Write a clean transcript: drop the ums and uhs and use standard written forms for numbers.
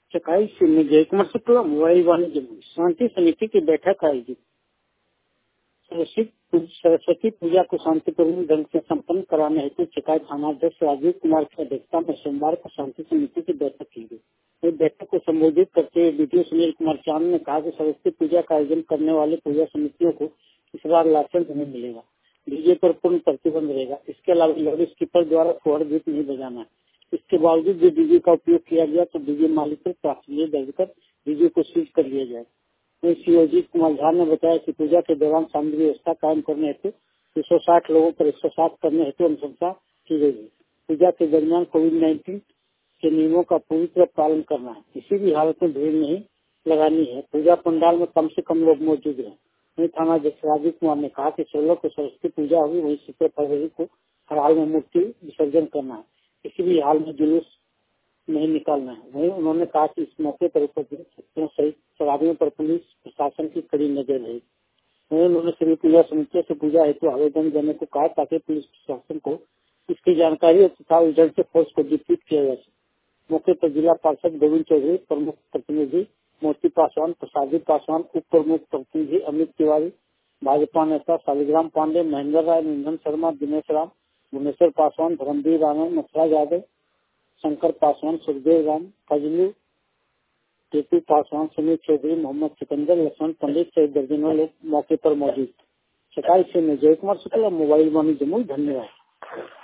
चकाई से जय कुमार शुक्ला मोबाइल वाणिज्य शांति समिति की बैठक आयोजित। सरस्वती पूजा को शांतिपूर्ण ढंग से संपन्न कराने हेतु चकाई थानाध्यक्ष राजीव कुमार की अध्यक्षता में सोमवार को शांति समिति की बैठक की गई। इस बैठक को संबोधित करते हुए बीडीओ सुनील कुमार चांद ने कहा कि सरस्वती पूजा का आयोजन करने वाले पूजा समितियों को इस बार लाइसेंस नहीं मिलेगा। डीजे पर पूर्ण प्रतिबंध रहेगा। इसके अलावा लाउड स्पीकर द्वारा फोड़ गीत नहीं बजाना है। इसके बावजूद भी डीजे का उपयोग किया गया तो डीजे मालिक पर प्राथमिकी दर्ज कर डीजे को सीज कर लिया जाए। सीओजी कुमार झा ने बताया कि पूजा के दौरान शांति व्यवस्था कायम करने हेतु 160 लोगों पर 160 करने हेतु अनुशंसा की गई है। पूजा के दरमियान कोविड-19 के नियमों का पूरी तरह पालन करना है। किसी भी हालत में भीड़ नहीं लगानी है। पूजा पंडाल में कम से कम लोग मौजूद रहे। वहीं थानाध्यक्ष राजीव कुमार ने कहा कि 16 को सरस्वती पूजा होगी, वहीं 17 फरवरी को हर हाल में मूर्ति विसर्जन करना है। किसी भी हाल में जुलूस नहीं निकालना है। वहीं उन्होंने कहा कि इस मौके पर उपस्थित सहित शराबियों पर पुलिस प्रशासन की कड़ी नजर रहेगी। वहीं उन्होंने सभी पूजा समितियों से पूजा हेतु आवेदन देने को कहा ताकि पुलिस प्रशासन को इसकी जानकारी तथा एजेंट फोर्स को डिप्यूट किया जा सके। मौके पर जिला पार्षद गोविंद चौधरी, प्रमुख प्रतिनिधि मोती पासवान, प्रसादी पासवान, उप प्रमुख प्रतिनिधि अमित तिवारी, भाजपा नेता शालिग्राम पांडे, महेंद्र राय, निंदन शर्मा, दिनेश राम, भुवनेश्वर पासवान, धर्मवीर आनंद, मथुरा यादव, शंकर पासवान, सुखदेव राम, फजलू, टीपू पासवान, सुनील चौधरी, मोहम्मद सिकंदर, लक्ष्मण पंडित सहित दर्जनों लोग मौके पर मौजूद। चकाई से जय कुमार शुक्ला मोबाइल वाणी जमुई। धन्यवाद।